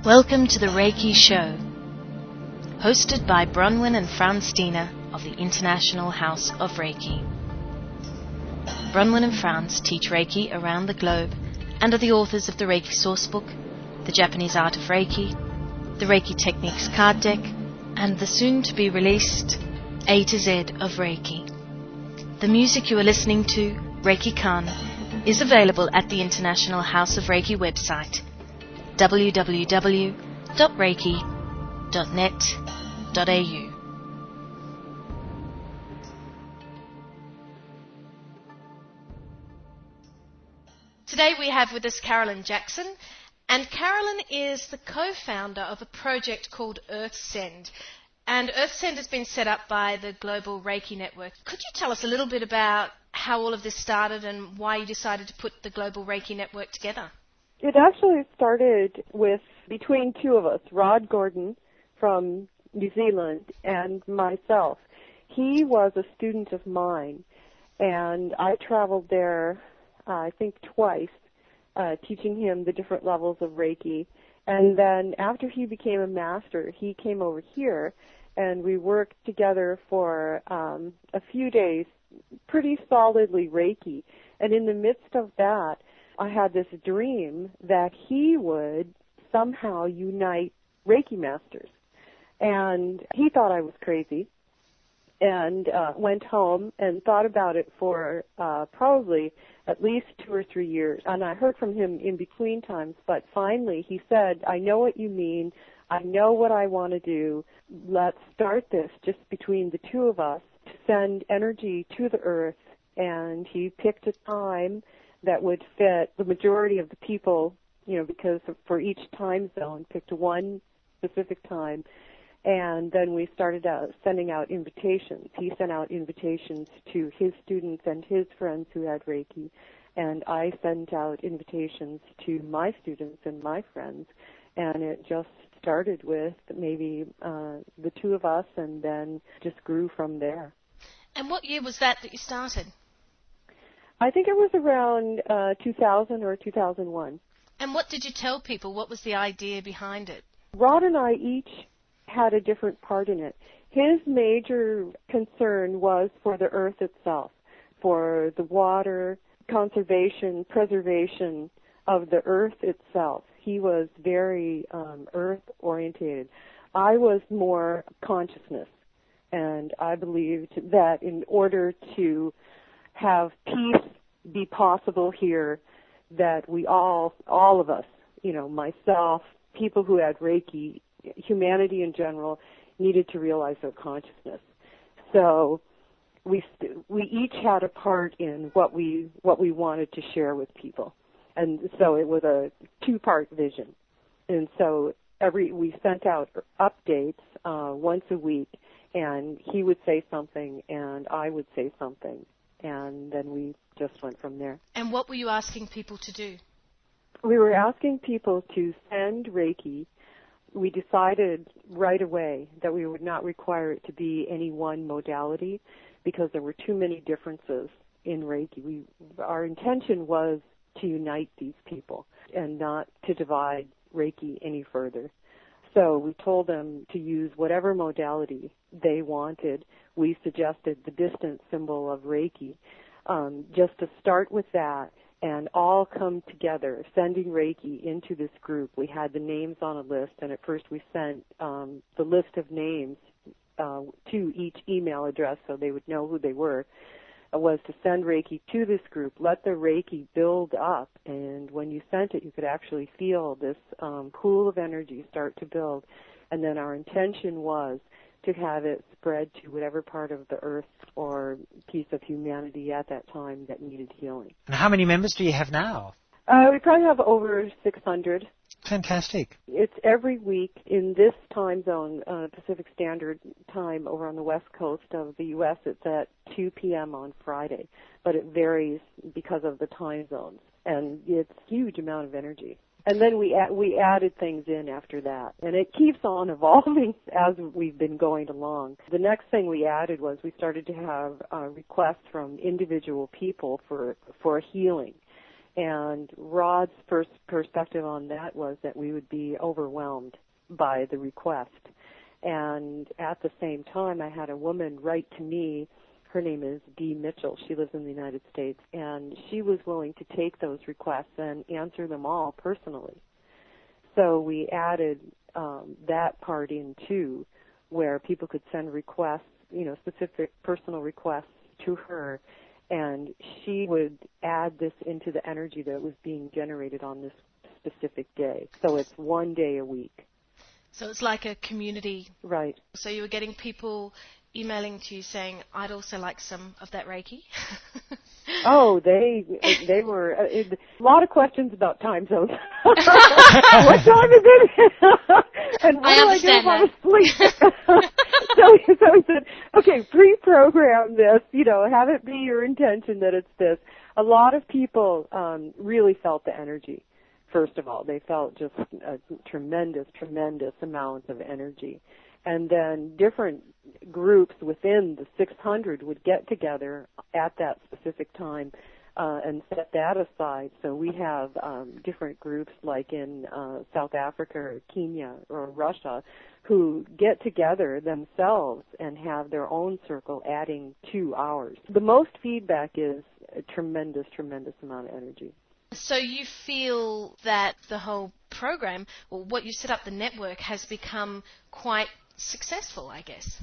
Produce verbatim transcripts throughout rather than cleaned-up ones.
Welcome to the Reiki Show, hosted by Bronwyn and Franz Diener of the International House of Reiki. Bronwyn and Franz teach Reiki around the globe and are the authors of the Reiki Sourcebook, the Japanese Art of Reiki, the Reiki Techniques card deck, and the soon-to-be-released A to Z of Reiki. The music you are listening to, Reiki Kan, is available at the International House of Reiki website, w w w dot reiki dot net dot a u. Today we have with us Carolyn Jackson, and Carolyn is the co-founder of a project called EarthSend. And EarthSend has been set up by the Global Reiki Network. Could you tell us a little bit about how all of this started and why you decided to put the Global Reiki Network together? It actually started with between two of us, Rod Gordon from New Zealand and myself. He was a student of mine, and I traveled there, uh, I think twice, uh, teaching him the different levels of Reiki. And then after he became a master, he came over here, and we worked together for um, a few days, pretty solidly Reiki. And in the midst of that, I had this dream that he would somehow unite Reiki masters. And he thought I was crazy and uh, went home and thought about it for uh, probably at least two or three years. And I heard from him in between times, but finally he said, I know what you mean. I know what I want to do. Let's start this just between the two of us to send energy to the earth. And he picked a time that would fit the majority of the people, you know, because for each time zone, picked one specific time. And then we started out sending out invitations. He sent out invitations to his students and his friends who had Reiki, and I sent out invitations to my students and my friends. And it just started with maybe uh, the two of us, and then just grew from there. And what year was that that you started? I think it was around uh, two thousand or two thousand one. And what did you tell people? What was the idea behind it? Rod and I each had a different part in it. His major concern was for the earth itself, for the water, conservation, preservation of the earth itself. He was very um, earth-orientated. I was more consciousness, and I believed that in order to have peace be possible here, that we all, all of us, you know, myself, people who had Reiki, humanity in general, needed to realize their consciousness. So we we each had a part in what we what we wanted to share with people, and so it was a two-part vision. And so every we sent out updates uh, once a week, and he would say something, and I would say something. And then we just went from there. And what were you asking people to do? We were asking people to send Reiki. We decided right away that we would not require it to be any one modality because there were too many differences in Reiki. We, our intention was to unite these people and not to divide Reiki any further. So we told them to use whatever modality they wanted. We suggested the distance symbol of Reiki, um, just to start with that and all come together, sending Reiki into this group. We had the names on a list, and at first we sent um, the list of names uh, to each email address so they would know who they were. Was to send Reiki to this group, let the Reiki build up, and when you sent it, you could actually feel this um, pool of energy start to build. And then our intention was to have it spread to whatever part of the earth or piece of humanity at that time that needed healing. And how many members do you have now? Uh, we probably have over six hundred. Fantastic. It's every week in this time zone, uh, Pacific Standard Time over on the west coast of the U S. It's at two p.m. on Friday, but it varies because of the time zones, and it's a huge amount of energy. And then we add, we added things in after that, and it keeps on evolving as we've been going along. The next thing we added was we started to have uh, requests from individual people for for healing. And Rod's first perspective on that was that we would be overwhelmed by the request. And at the same time, I had a woman write to me. Her name is Dee Mitchell. She lives in the United States, and she was willing to take those requests and answer them all personally. So we added um, that part in too, where people could send requests, you know, specific personal requests to her, and she would add this into the energy that was being generated on this specific day. So it's one day a week. So it's like a community. Right. So you were getting people emailing to you saying, I'd also like some of that Reiki? Oh, they they were uh, it, a lot of questions about time zones. What time is it? And what I do I do understand if I'm that. asleep? so, so he said, okay, pre-program this, you know, have it be your intention that it's this. A lot of people um, really felt the energy. First of all, they felt just a tremendous, tremendous amount of energy. And then different groups within the six hundred would get together at that specific time uh, and set that aside. So we have um, different groups like in uh, South Africa or Kenya or Russia who get together themselves and have their own circle adding two hours. The most feedback is a tremendous, tremendous amount of energy. So you feel that the whole program, or what you set up, the network, has become quite successful, I guess.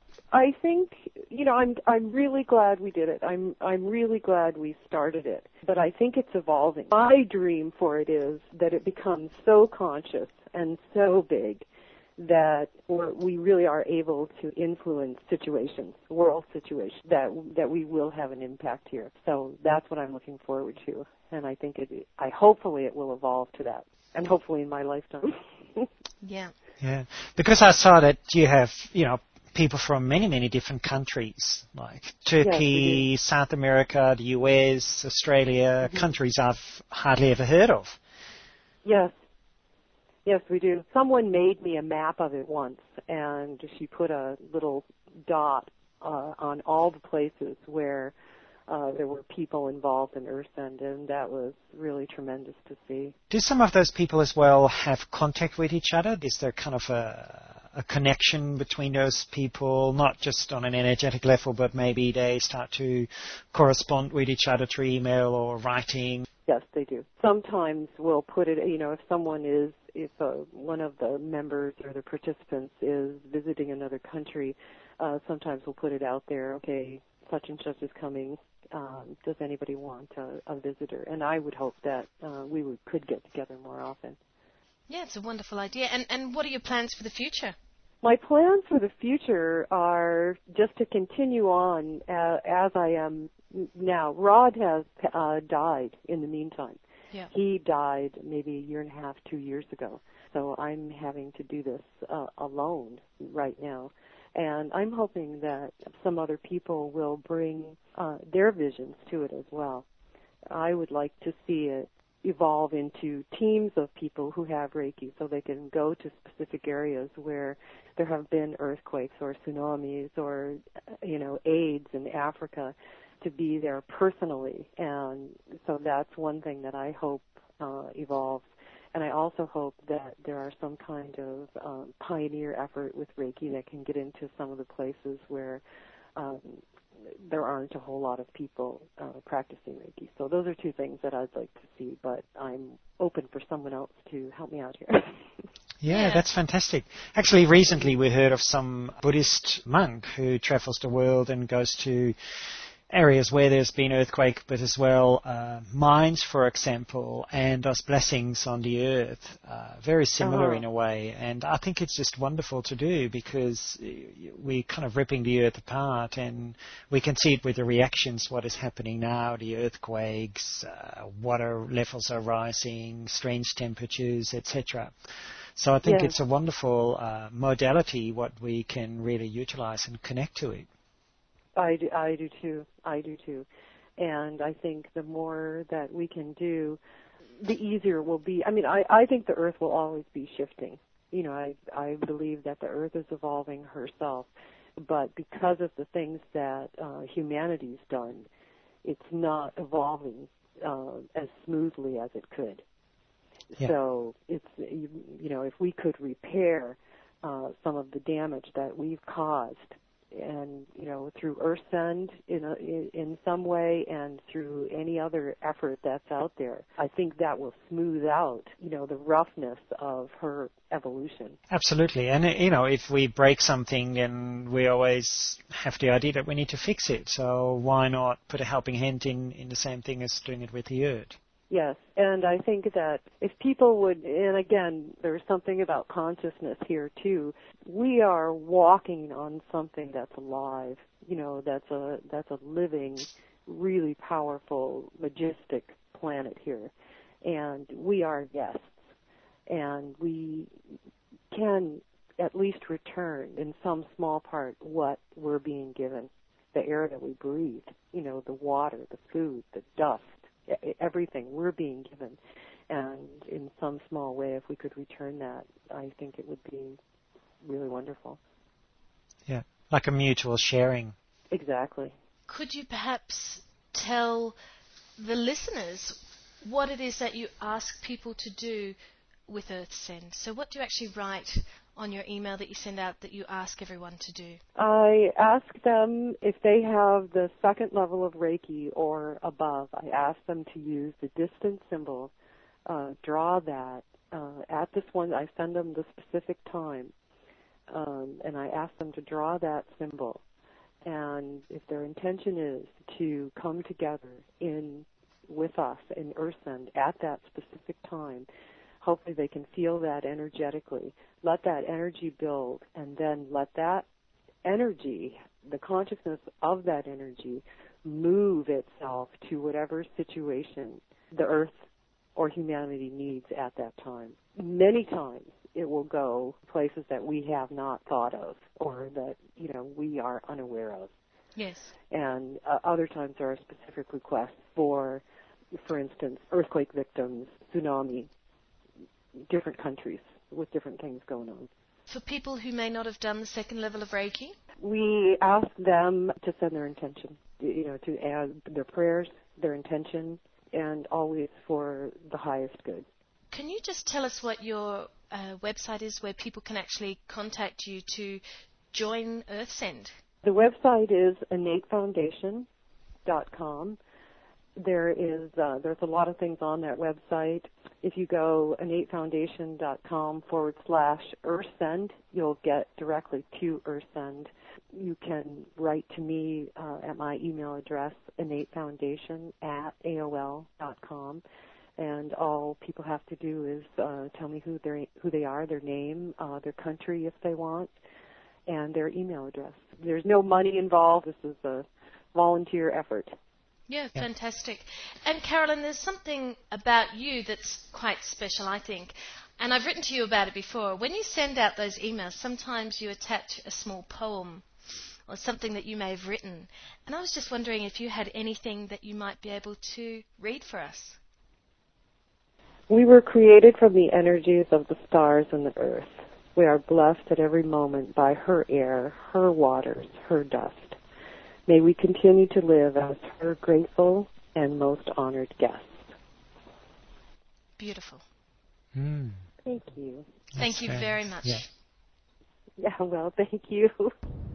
I think, you know, I'm I'm really glad we did it. I'm I'm really glad we started it. But I think it's evolving. My dream for it is that it becomes so conscious and so big that we're, we really are able to influence situations, world situations, that that we will have an impact here. So that's what I'm looking forward to. And I think it, I hopefully it will evolve to that, and hopefully in my lifetime. Yeah. Yeah, because I saw that you have, you know, people from many, many different countries, like Turkey, Yes, South America, the U S, Australia, mm-hmm. countries I've hardly ever heard of. Yes. Yes, we do. Someone made me a map of it once, and she put a little dot uh, on all the places where uh, there were people involved in Earthsend, and that was really tremendous to see. Do some of those people as well have contact with each other? Is there kind of a, a connection between those people, not just on an energetic level, but maybe they start to correspond with each other through email or writing? Yes, they do. Sometimes we'll put it, you know, if someone is, if uh, one of the members or the participants is visiting another country, uh, sometimes we'll put it out there, okay, such and such is coming. Um, does anybody want a, a visitor? And I would hope that uh, we would, could get together more often. Yeah, it's a wonderful idea. And, and what are your plans for the future? My plans for the future are just to continue on uh, as I am now. Rod has uh, died in the meantime. Yeah. He died maybe a year and a half, two years ago. So I'm having to do this uh, alone right now. And I'm hoping that some other people will bring uh, their visions to it as well. I would like to see it evolve into teams of people who have Reiki so they can go to specific areas where there have been earthquakes or tsunamis or, you know, AIDS in Africa, to be there personally. And so that's one thing that I hope uh, evolves. And I also hope that there are some kind of um, pioneer effort with Reiki that can get into some of the places where um, there aren't a whole lot of people uh, practicing Reiki. So those are two things that I'd like to see, but I'm open for someone else to help me out here. Yeah, Yeah. that's fantastic. Actually, recently we heard of some Buddhist monk who travels the world and goes to areas where there's been earthquake, but as well uh, mines, for example, and those blessings on the earth, uh, very similar Uh-huh. in a way. And I think it's just wonderful to do because we're kind of ripping the earth apart, and we can see it with the reactions, what is happening now, the earthquakes, uh, water levels are rising, strange temperatures, et cetera. So I think Yes. it's a wonderful uh, modality what we can really utilize and connect to it. I do, I do too. I do too. And I think the more that we can do, the easier it will be. I mean, I, I think the earth will always be shifting. You know, I, I believe that the earth is evolving herself. But because of the things that uh, humanity's done, it's not evolving uh, as smoothly as it could. Yeah. So it's, you, you know, if we could repair uh, some of the damage that we've caused, and you know, through Earthsend in a, in some way, and through any other effort that's out there, I think that will smooth out, you know, the roughness of her evolution. Absolutely. And, uh, you know, if we break something, then we always have the idea that we need to fix it. So why not put a helping hand in, in the same thing as doing it with the earth? Yes, and I think that if people would, and again, there's something about consciousness here too. We are walking on something that's alive. You know, that's a that's a living, really powerful, majestic planet here, and we are guests, and we can at least return in some small part what we're being given, the air that we breathe. You know, the water, the food, the dust. Everything we're being given, and in some small way, if we could return that, I think it would be really wonderful. Yeah, like a mutual sharing. Exactly. Could you perhaps tell the listeners what it is that you ask people to do with Earthsend? So what do you actually write on your email that you send out that you ask everyone to do? I ask them if they have the second level of Reiki or above. I ask them to use the distance symbol, uh, draw that uh, at this one. I send them the specific time, um, and I ask them to draw that symbol. And if their intention is to come together in with us in Earthsend at that specific time, hopefully they can feel that energetically. Let that energy build, and then let that energy, the consciousness of that energy, move itself to whatever situation the earth or humanity needs at that time. Many times it will go places that we have not thought of, or that, you know, we are unaware of. Yes. And uh, other times there are specific requests for, for instance, earthquake victims, tsunami, different countries with different things going on. For people who may not have done the second level of Reiki? We ask them to send their intention, you know, to add their prayers, their intention, and always for the highest good. Can you just tell us what your uh, website is where people can actually contact you to join Earthsend? The website is innate foundation dot com. There is uh, there's a lot of things on that website. If you go innate foundation dot com forward slash Earthsend, you'll get directly to Earthsend. You can write to me uh, at my email address, innatefoundation at A O L dot com. And all people have to do is uh, tell me who they who they are, their name, uh, their country if they want, and their email address. There's no money involved. This is a volunteer effort. Yeah, fantastic. And Carolyn, there's something about you that's quite special, I think. And I've written to you about it before. When you send out those emails, sometimes you attach a small poem or something that you may have written. And I was just wondering if you had anything that you might be able to read for us. We were created from the energies of the stars and the earth. We are blessed at every moment by her air, her waters, her dust. May we continue to live as her grateful and most honored guests. Beautiful. Mm. Thank you. Thank you very much. Yeah. Yeah, well, thank you.